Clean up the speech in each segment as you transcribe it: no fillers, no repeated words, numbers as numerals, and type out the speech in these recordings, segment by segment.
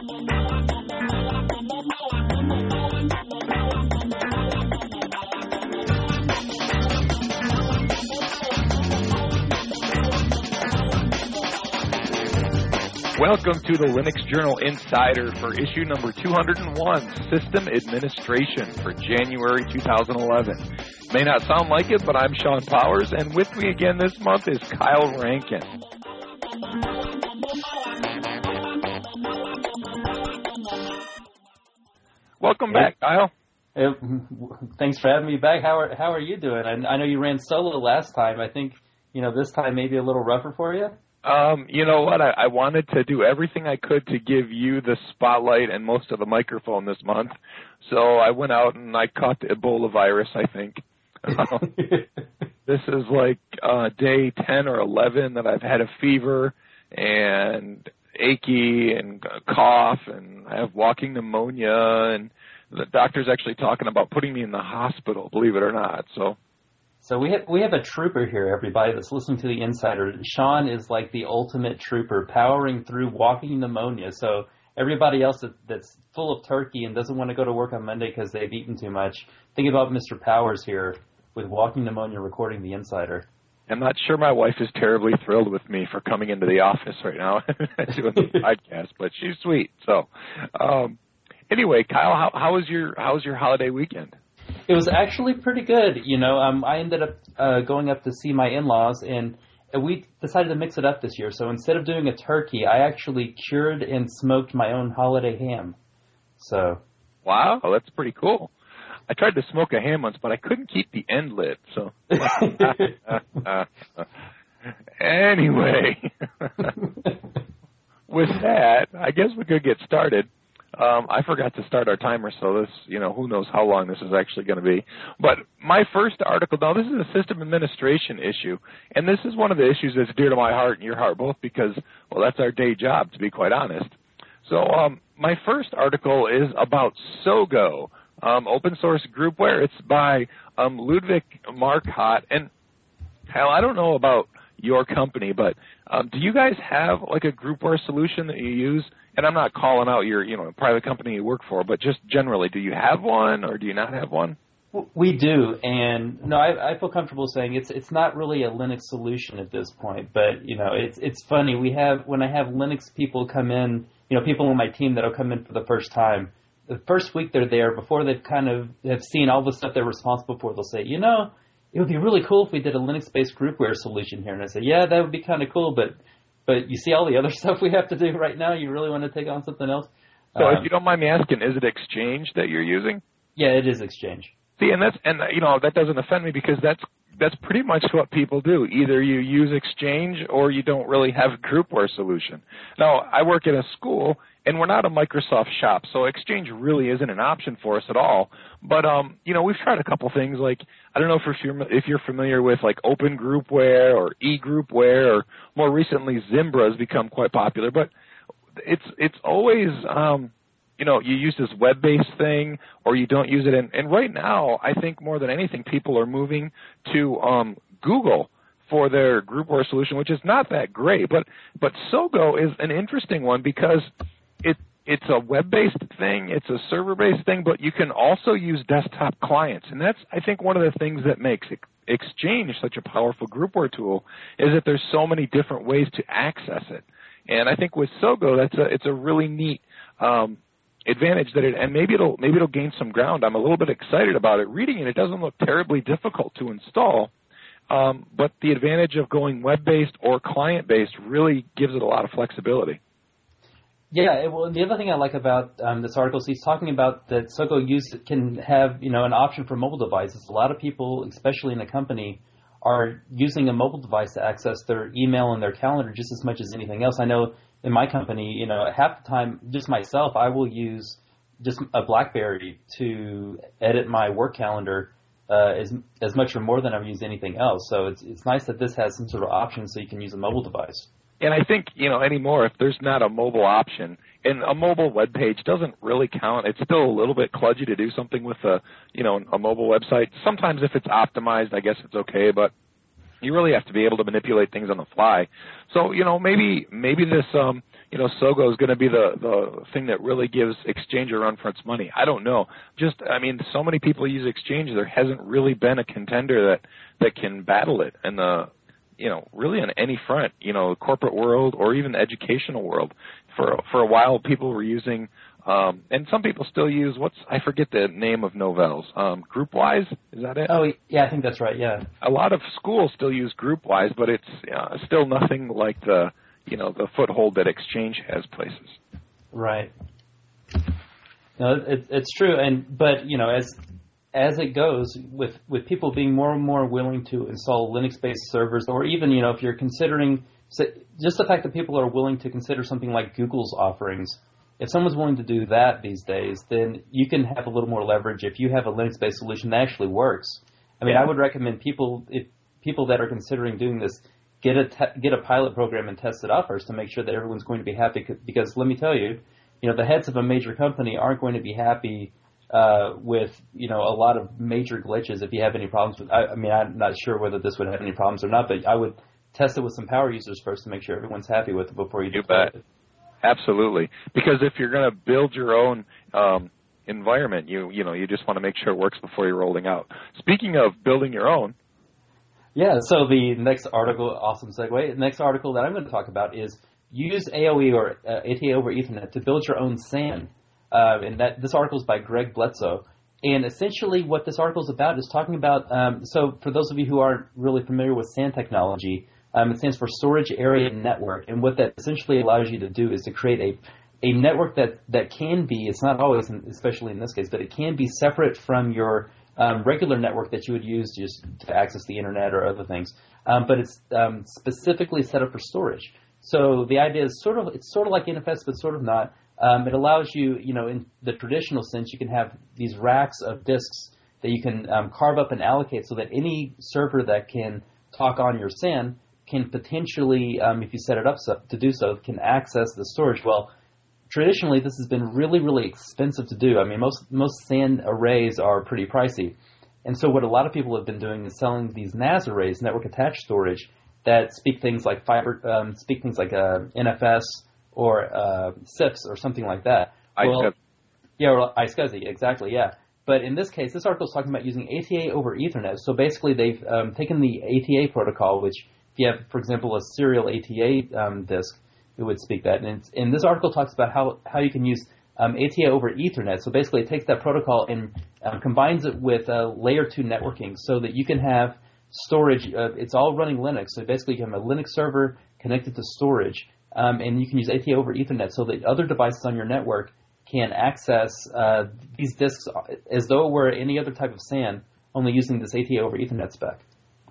Welcome to the Linux Journal Insider for issue number 201, System Administration for January 2011. May not sound like it, but I'm Sean Powers, and with me again this month is Kyle Rankin. Welcome back, Kyle. Thanks for having me back. How are you doing? I know you ran solo last time. I think, this time may be a little rougher for you. You know what? I wanted to do everything I could to give you the spotlight and most of the microphone this month. So I went out and I caught the Ebola virus, I think. This is like day 10 or 11 that I've had a fever and achy and cough, and I have walking pneumonia, and the doctor's actually talking about putting me in the hospital, believe it or not. So we have a trooper here, everybody, that's listening to the Insider. Sean is like the ultimate trooper, powering through walking pneumonia. So everybody else that's full of turkey and doesn't want to go to work on Monday because they've eaten too much, think about Mr. Powers here with walking pneumonia recording the Insider. I'm not sure my wife is terribly thrilled with me for coming into the office right now doing the podcast, but she's sweet. So anyway, Kyle, how was your holiday weekend? It was actually pretty good. I ended up going up to see my in-laws, and we decided to mix it up this year. So instead of doing a turkey, I actually cured and smoked my own holiday ham. So, wow, that's pretty cool. I tried to smoke a ham once, but I couldn't keep the end lit. So anyway, with that, I guess we could get started. I forgot to start our timer, so this, who knows how long this is actually going to be. But my first article, now this is a system administration issue, and this is one of the issues that's dear to my heart and your heart both because, well, that's our day job, to be quite honest. So my first article is about Sogo, open source groupware. It's by Ludwig Markot. And, Kyle, I don't know about your company, but do you guys have like a groupware solution that you use? And I'm not calling out your, private company you work for, but just generally, do you have one or do you not have one? We do, and no, I feel comfortable saying it's not really a Linux solution at this point. But it's funny. When I have Linux people come in, people on my team that'll come in for the first time. The first week they're there, before they've kind of have seen all the stuff they're responsible for, they'll say, it would be really cool if we did a Linux-based groupware solution here. And I say, yeah, that would be kind of cool, but you see all the other stuff we have to do right now? You really want to take on something else? So if you don't mind me asking, is it Exchange that you're using? Yeah, it is Exchange. See, and that doesn't offend me because that's pretty much what people do. Either you use Exchange or you don't really have a groupware solution. Now, I work at a school, and we're not a Microsoft shop, so Exchange really isn't an option for us at all. But, we've tried a couple things like, I don't know if you're familiar with like Open Groupware or eGroupware, or more recently Zimbra has become quite popular. But it's always, you use this web-based thing or you don't use it. And right now, I think more than anything, people are moving to Google for their groupware solution, which is not that great. But Sogo is an interesting one because it's a web-based thing, it's a server-based thing, but you can also use desktop clients. And that's, I think, one of the things that makes Exchange such a powerful groupware tool is that there's so many different ways to access it. And I think with Sogo, it's a really neat advantage and maybe it'll gain some ground. I'm a little bit excited about it. Reading it doesn't look terribly difficult to install, but the advantage of going web-based or client-based really gives it a lot of flexibility. Yeah, well, the other thing I like about this article is he's talking about that Sogo can have, an option for mobile devices. A lot of people, especially in the company, are using a mobile device to access their email and their calendar just as much as anything else. I know in my company, half the time, just myself, I will use just a BlackBerry to edit my work calendar as much or more than I've used anything else. So it's nice that this has some sort of option so you can use a mobile device. And I think, anymore, if there's not a mobile option, and a mobile web page doesn't really count, it's still a little bit kludgy to do something with a mobile website. Sometimes if it's optimized, I guess it's okay, but you really have to be able to manipulate things on the fly. So, maybe this, Sogo is going to be the thing that really gives Exchange a run for its money. I don't know. So many people use Exchange. There hasn't really been a contender that can battle it, and really on any front, the corporate world or even the educational world. For a while, people were using, and some people still use I forget the name of Novell's. GroupWise, is that it? Oh, yeah, I think that's right. Yeah. A lot of schools still use GroupWise, but it's still nothing like the foothold that Exchange has places. Right. No, it's true, but as it goes, with people being more and more willing to install Linux-based servers, or even if you're considering just the fact that people are willing to consider something like Google's offerings, if someone's willing to do that these days, then you can have a little more leverage if you have a Linux-based solution that actually works. I mean, I would recommend people that are considering doing this get a pilot program and test it out first to make sure that everyone's going to be happy. Because let me tell you, the heads of a major company aren't going to be happy with a lot of major glitches if you have any problems with. I'm not sure whether this would have any problems or not, but I would test it with some power users first to make sure everyone's happy with it before you deploy it. Absolutely, because if you're going to build your own environment, you just want to make sure it works before you're rolling out. Speaking of building your own. Yeah, so the next article, awesome segue, the next article that I'm going to talk about is use AOE or ATA over Ethernet to build your own SAN. And this article is by Greg Bledsoe. And essentially what this article is about is talking about, so for those of you who aren't really familiar with SAN technology, it stands for Storage Area Network. And what that essentially allows you to do is to create a network that can be, it's not always, especially in this case, but it can be separate from your regular network that you would use just to access the internet or other things. But it's specifically set up for storage. So the idea is it's sort of like NFS, but sort of not. It allows you, in the traditional sense, you can have these racks of disks that you can carve up and allocate so that any server that can talk on your SAN can potentially, if you set it up to do so, can access the storage. Well, traditionally, this has been really, really expensive to do. I mean, most SAN arrays are pretty pricey. And so what a lot of people have been doing is selling these NAS arrays, network attached storage, that speak things like NFS or CIFS or something like that. Well, yeah, or iSCSI, exactly, yeah. But in this case, this article is talking about using ATA over Ethernet. So basically, they've taken the ATA protocol, which if you have, for example, a serial ATA disk, it would speak that. And this article talks about how you can use ATA over Ethernet. So basically, it takes that protocol and combines it with layer 2 networking so that you can have storage. It's all running Linux. So basically, you can have a Linux server connected to storage. And you can use ATA over Ethernet so that other devices on your network can access these disks as though it were any other type of SAN, only using this ATA over Ethernet spec.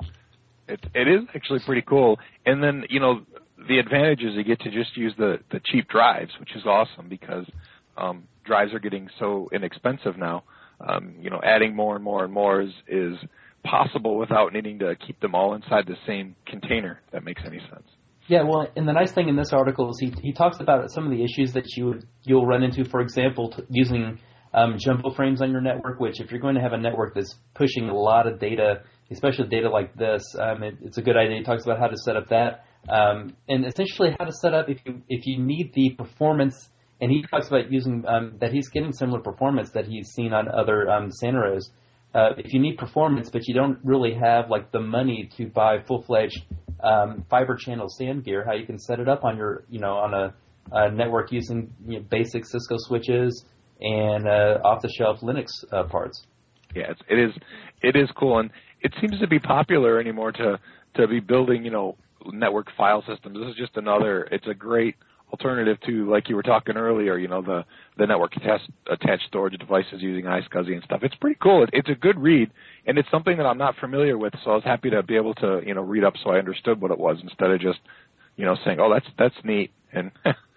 It is actually pretty cool. And then, the advantage is you get to just use the cheap drives, which is awesome because drives are getting so inexpensive now. Adding more and more and more is possible without needing to keep them all inside the same container, if that makes any sense. Yeah, well, and the nice thing in this article is he talks about some of the issues that you'll run into, for example, using jumbo frames on your network, which if you're going to have a network that's pushing a lot of data, especially data like this, it's a good idea. He talks about how to set up that, and essentially how to set up if you need the performance, and he talks about using that he's getting similar performance that he's seen on other SAN arrays. If you need performance, but you don't really have like the money to buy full-fledged fiber channel SAN gear, how you can set it up on your, on a network using basic Cisco switches and off-the-shelf Linux parts. Yeah, it is cool, and it seems to be popular anymore to be building, network file systems. This is just it's a great alternative to, like you were talking earlier, the network attached storage devices using iSCSI and stuff. It's pretty cool. It's a good read, and it's something that I'm not familiar with, so I was happy to be able to, read up so I understood what it was instead of just, saying, oh, that's neat. And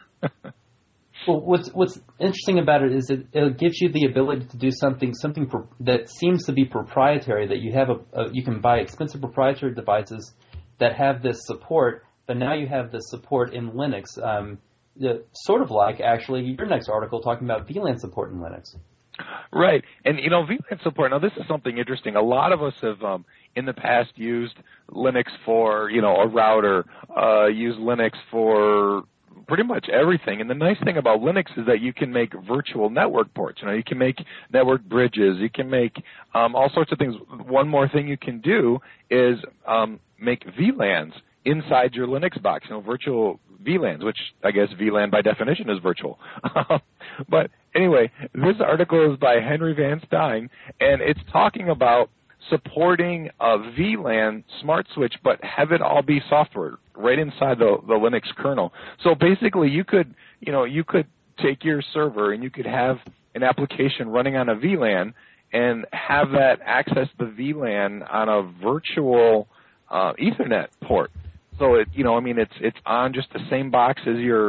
well, what's interesting about it is it gives you the ability to do something that seems to be proprietary, that you have you can buy expensive proprietary devices that have this support, but now you have this support in Linux, sort of like, actually, your next article talking about VLAN support in Linux. Right. And, VLAN support, now this is something interesting. A lot of us have, in the past, used Linux for, a router, used Linux for pretty much everything. And the nice thing about Linux is that you can make virtual network ports. You can make network bridges. You can make all sorts of things. One more thing you can do is make VLANs inside your Linux box, virtual VLANs, which I guess VLAN by definition is virtual. But anyway, this article is by Henry Van Stine, and it's talking about supporting a VLAN smart switch, but have it all be software right inside the Linux kernel. So basically, you could take your server and you could have an application running on a VLAN and have that access the VLAN on a virtual Ethernet port. So it's on just the same box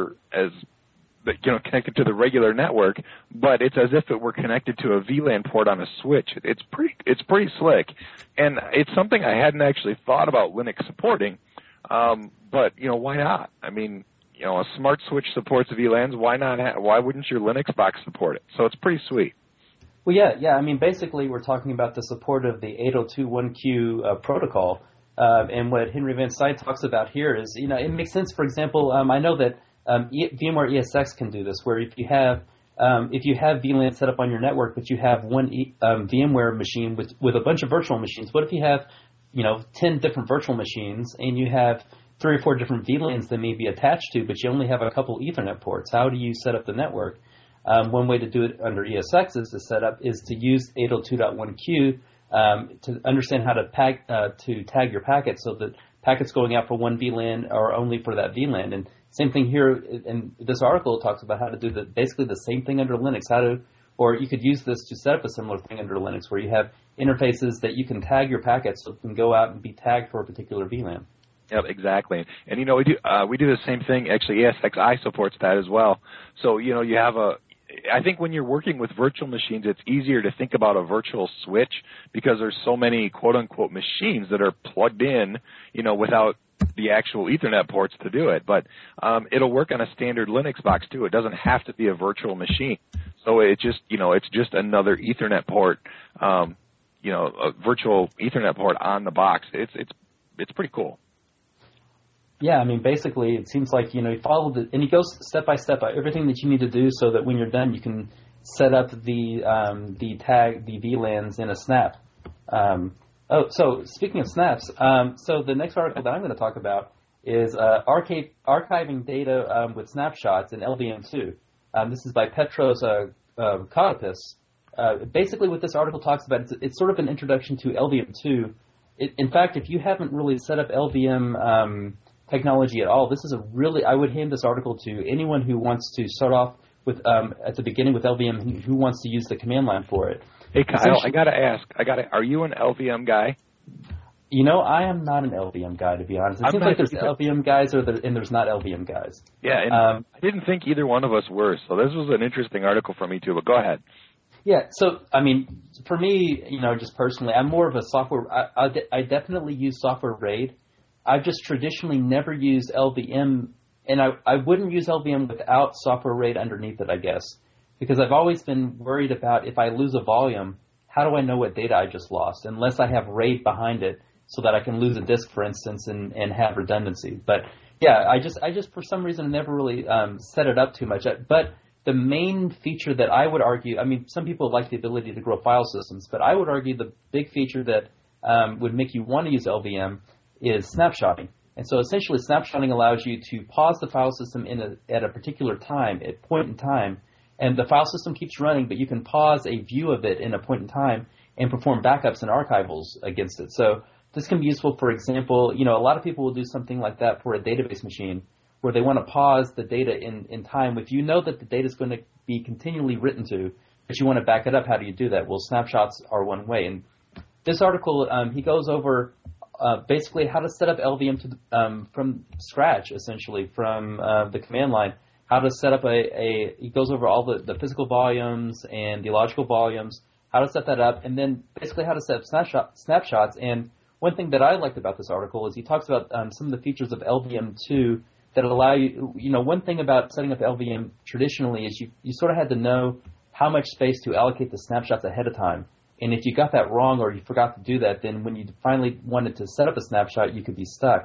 connected to the regular network, but it's as if it were connected to a VLAN port on a switch. It's pretty slick, and it's something I hadn't actually thought about Linux supporting. But why not? A smart switch supports VLANs. Why not? Why wouldn't your Linux box support it? So it's pretty sweet. Well, yeah. Basically, we're talking about the support of the 802.1q protocol, and what Henry Van Stine talks about here is, it makes sense. For example, I know that VMware ESX can do this, where if you have VLAN set up on your network, but you have one VMware machine with a bunch of virtual machines. What if you have 10 different virtual machines and you have 3 or 4 different VLANs that may be attached to, but you only have a couple Ethernet ports? How do you set up the network? One way to do it under ESX is to use 802.1q to understand how to tag your packets, so that packets going out for one VLAN are only for that VLAN. And same thing here, in this article talks about how to do basically the same thing under Linux. Or you could use this to set up a similar thing under Linux, where you have interfaces that you can tag your packets so it can go out and be tagged for a particular VLAN. Yep, exactly. And we do the same thing. Actually, ESXi supports that as well. So you have I think when you're working with virtual machines, it's easier to think about a virtual switch because there's so many quote-unquote machines that are plugged in, without the actual Ethernet ports to do it. But it'll work on a standard Linux box too. It doesn't have to be a virtual machine. So it's just another Ethernet port, a virtual Ethernet port on the box. It's pretty cool. Yeah, basically, it seems like, you follow and he goes step by step everything that you need to do so that when you're done, you can set up the VLANs in a snap. So speaking of snaps, so the next article that I'm going to talk about is archiving data with snapshots in LVM2. This is by Petros Kotopis. Basically, what this article talks about, it's sort of an introduction to LVM2. In fact, if you haven't really set up LVM technology at all, I would hand this article to anyone who wants to start off with at the beginning with LVM, who wants to use the command line for it. Hey, Kyle, I got to ask, are you an LVM guy? I am not an LVM guy, to be honest. It seems like there's LVM guys and there's not LVM guys. Yeah, and I didn't think either one of us were, so this was an interesting article for me too, but go ahead. Yeah, so, for me, just personally, I'm more of a software, I definitely use software RAID. I've just traditionally never used LVM, and I wouldn't use LVM without software RAID underneath it, I guess, because I've always been worried about if I lose a volume, how do I know what data I just lost, unless I have RAID behind it so that I can lose a disk, for instance, and have redundancy. But yeah, I just for some reason never really set it up too much. But the main feature that I would argue, some people like the ability to grow file systems, but I would argue the big feature that would make you want to use LVM is snapshotting. And so essentially snapshotting allows you to pause the file system at a particular time, at point in time, and the file system keeps running, but you can pause a view of it in a point in time and perform backups and archivals against it. So this can be useful, for example, a lot of people will do something like that for a database machine where they want to pause the data in time. If you know that the data is going to be continually written to, but you want to back it up, how do you do that? Well, snapshots are one way. And this article, he goes over basically how to set up LVM from scratch, essentially, from the command line. How to set up he goes over all the physical volumes and the logical volumes, how to set that up, and then basically how to set up snapshots. And one thing that I liked about this article is he talks about some of the features of LVM2 that allow you, one thing about setting up LVM traditionally is you sort of had to know how much space to allocate the snapshots ahead of time. And if you got that wrong or you forgot to do that, then when you finally wanted to set up a snapshot, you could be stuck.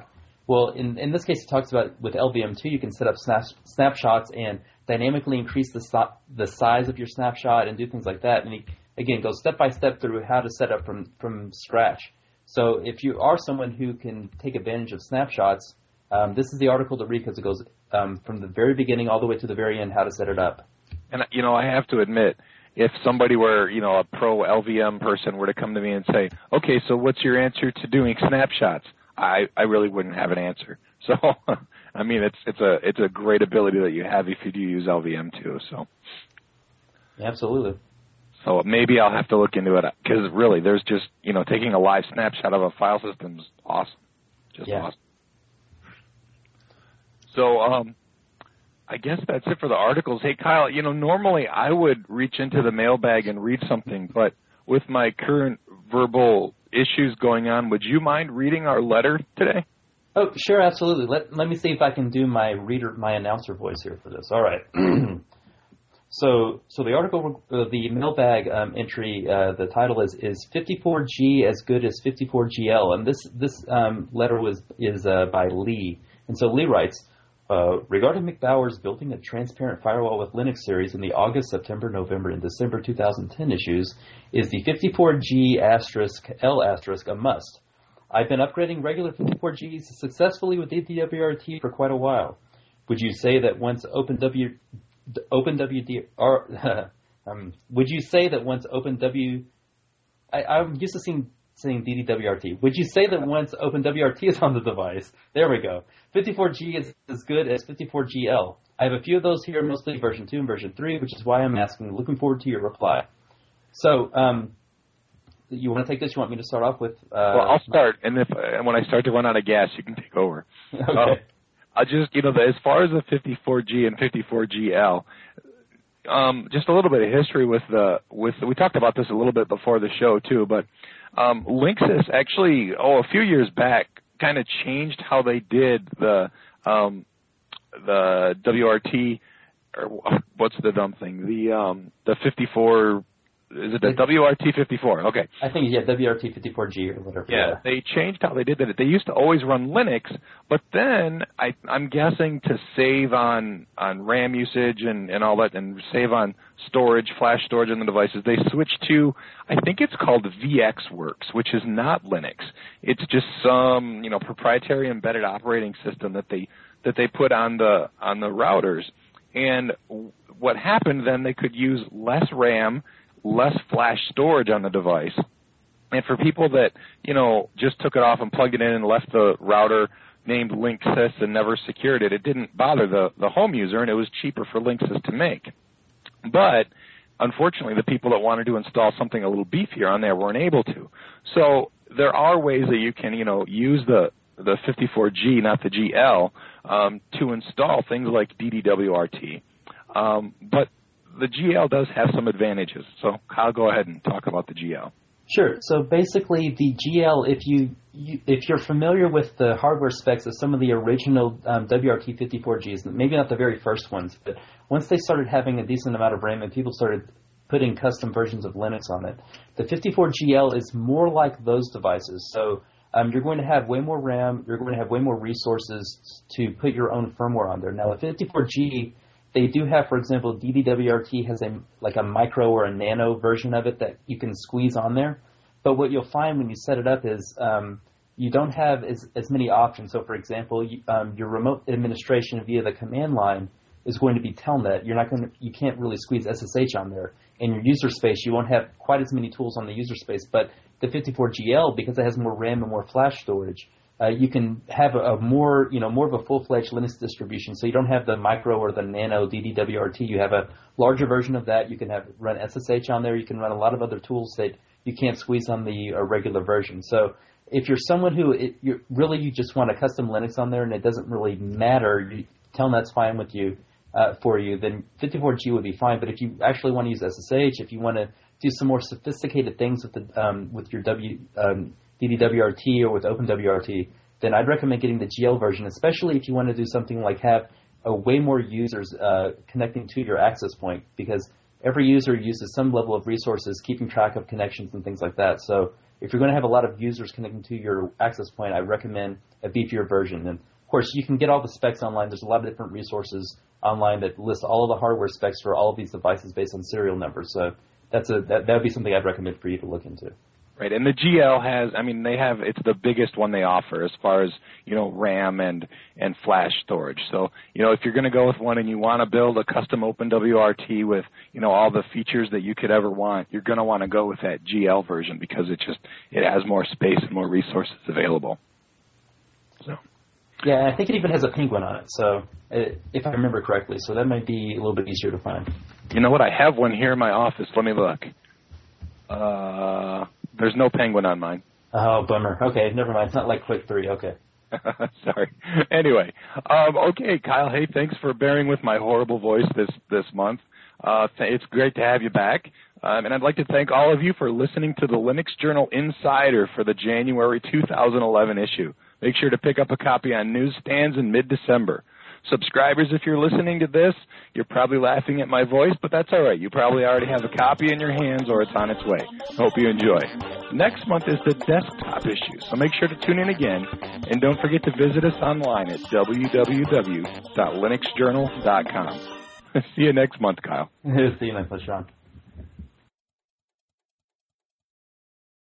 Well, in this case, it talks about with LVM2, you can set up snapshots and dynamically increase the size of your snapshot and do things like that. And he, again, goes step by step through how to set up from scratch. So if you are someone who can take advantage of snapshots, this is the article to read because it goes from the very beginning all the way to the very end, how to set it up. And, I have to admit, if somebody were, a pro LVM person were to come to me and say, okay, so what's your answer to doing snapshots? I really wouldn't have an answer. So, I mean, it's a great ability that you have if you do use LVM too. So, absolutely. So maybe I'll have to look into it because really, there's just taking a live snapshot of a file system is awesome, just awesome. So, I guess that's it for the articles. Hey, Kyle, normally I would reach into the mailbag and read something, but with my current verbal issues going on, would you mind reading our letter today? Oh, sure, absolutely. Let me see if I can do my announcer voice here for this. All right. So the article, the mailbag entry, the title is 54G as good as 54GL, and this letter is by Lee, and so Lee writes. Regarding McBauer's building a transparent firewall with Linux series in the August, September, November, and December 2010 issues, is the 54G *L* a must. I've been upgrading regular 54Gs successfully with DDWRT for quite a while. Would you say that once I'm used to saying DDWRT. Would you say that once OpenWRT is on the device, there we go, 54G is as good as 54GL? I have a few of those here, mostly version 2 and version 3, which is why I'm asking. Looking forward to your reply. So, you want to take this? You want me to start off with? Well, I'll start, and when I start to run out of gas, you can take over. Okay. I just, as far as the 54G and 54GL, just a little bit of history with we talked about this a little bit before the show too, but Linksys actually, a few years back, kind of changed how they did the WRT, or what's the dumb thing? The 54. Is it the WRT54? Okay. I think, WRT54G or whatever. Yeah, they changed how they did that. They used to always run Linux, but then I'm guessing to save on RAM usage and all that, and save on storage, flash storage on the devices, they switched to, I think it's called VxWorks, which is not Linux. It's just some proprietary embedded operating system that they put on the routers. And what happened then, they could use less RAM, less flash storage on the device. And for people that, just took it off and plugged it in and left the router named Linksys and never secured it, it didn't bother the home user, and it was cheaper for Linksys to make. But unfortunately, the people that wanted to install something a little beefier on there weren't able to. So there are ways that you can, use the 54G, not the GL, to install things like DDWRT. But the GL does have some advantages. So Kyle, go ahead and talk about the GL. Sure. So basically, the GL, if you're familiar with the hardware specs of some of the original WRT54Gs, maybe not the very first ones, but once they started having a decent amount of RAM and people started putting custom versions of Linux on it, the 54GL is more like those devices. So you're going to have way more RAM, you're going to have way more resources to put your own firmware on there. Now, the 54G, they do have, for example, DDWRT has a micro or a nano version of it that you can squeeze on there. But what you'll find when you set it up is you don't have as many options. So, for example, your remote administration via the command line is going to be Telnet. You can't really squeeze SSH on there. In your user space, you won't have quite as many tools on the user space. But the 54GL, because it has more RAM and more flash storage, you can have more of a full-fledged Linux distribution. So you don't have the micro or the nano DDWRT. You have a larger version of that. You can run SSH on there. You can run a lot of other tools that you can't squeeze on the regular version. So if you're someone who you just want a custom Linux on there and it doesn't really matter, Telnet's fine with you for you, then 54G would be fine. But if you actually want to use SSH, if you want to do some more sophisticated things with your DDWRT or with OpenWRT, then I'd recommend getting the GL version, especially if you want to do something like have way more users connecting to your access point, because every user uses some level of resources, keeping track of connections and things like that. So if you're going to have a lot of users connecting to your access point, I recommend a beefier version. And of course, you can get all the specs online. There's a lot of different resources online that list all of the hardware specs for all of these devices based on serial numbers. So that would be something I'd recommend for you to look into. Right, and the GL has, it's the biggest one they offer as far as, RAM and flash storage. So, if you're going to go with one and you want to build a custom OpenWRT with, all the features that you could ever want, you're going to want to go with that GL version because it has more space and more resources available. So. Yeah, I think it even has a penguin on it, so if I remember correctly, so that might be a little bit easier to find. You know what? I have one here in my office. Let me look. There's no penguin on mine. Oh, bummer. Okay, never mind. It's not like Quick 3. Okay. Sorry. Anyway, okay, Kyle. Hey, thanks for bearing with my horrible voice this month. It's great to have you back. And I'd like to thank all of you for listening to the Linux Journal Insider for the January 2011 issue. Make sure to pick up a copy on newsstands in mid-December. Subscribers, if you're listening to this, you're probably laughing at my voice, but that's all right. You probably already have a copy in your hands or it's on its way. Hope you enjoy. Next month is the desktop issue, so make sure to tune in again. And don't forget to visit us online at www.linuxjournal.com. See you next month, Kyle. See you next month, Sean.